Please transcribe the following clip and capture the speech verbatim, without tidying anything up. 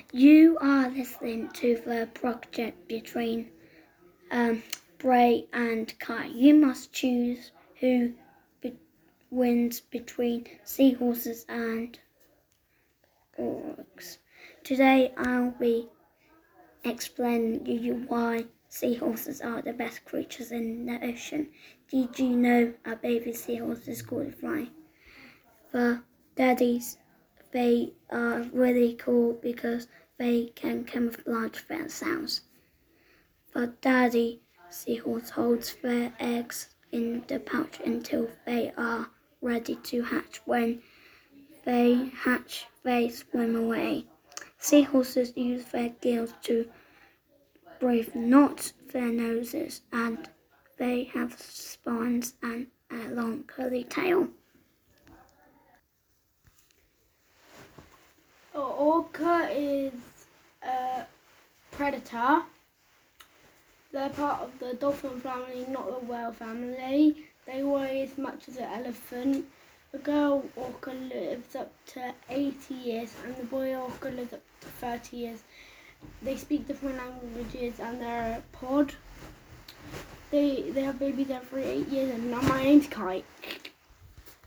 You are listening to the project between um, Bray and Kai. You must choose who be- wins between seahorses and orcs. Today I'll be explaining you why seahorses are the best creatures in the ocean. Did you know a baby seahorse is called a fly? The daddies, they are really cool because they can camouflage their sounds. The daddy seahorse holds their eggs in the pouch until they are ready to hatch. When they hatch, they swim away. Seahorses use their gills to breathe, not their noses, and they have spines and a long curly tail. An orca is a predator. They're part of the dolphin family, not the whale family. They weigh as much as an elephant. The girl orca lives up to eighty years and the boy orca lives up to thirty years. They speak different languages and they're a pod. They, they have babies every eight years and now my name's Kai.